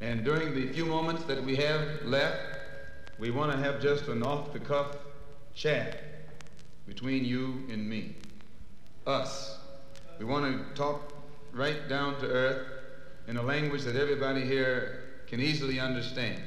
And during the few moments that we have left, we want to have just an off-the-cuff chat between you and me. Us. We want to talk right down to earth in a language that everybody here can easily understand.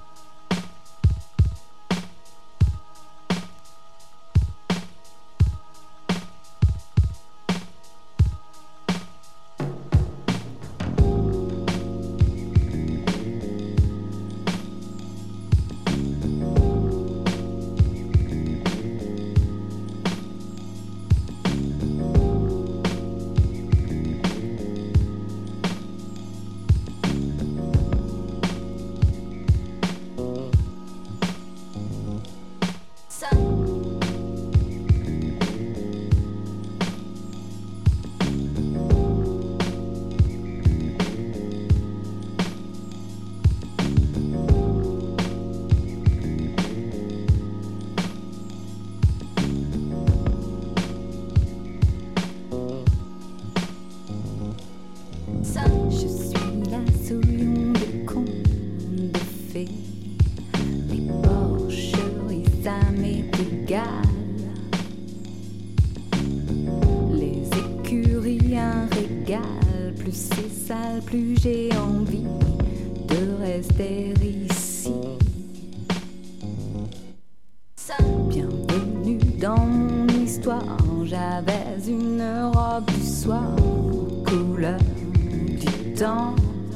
Plus j'ai envie de rester ici. Bienvenue dans mon histoire. J'avais une robe du soir, couleur du temps.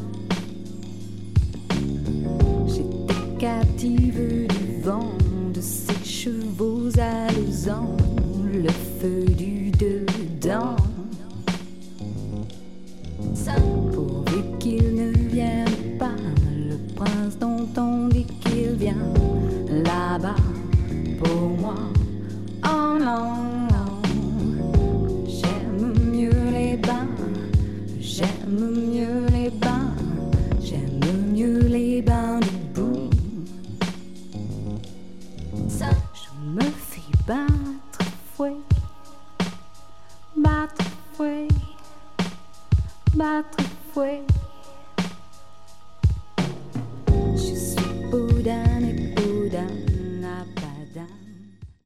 J'étais captive du vent, de ses chevaux alezans, le feu du dedans. Pourvu qu'il ne vienne pas, le prince dont on dit qu'il vient là-bas pour moi. Oh non, non, j'aime mieux les bains, j'aime mieux les bains, j'aime mieux les bains debout. Je me fais battre fouet, battre fouet, battre fouet.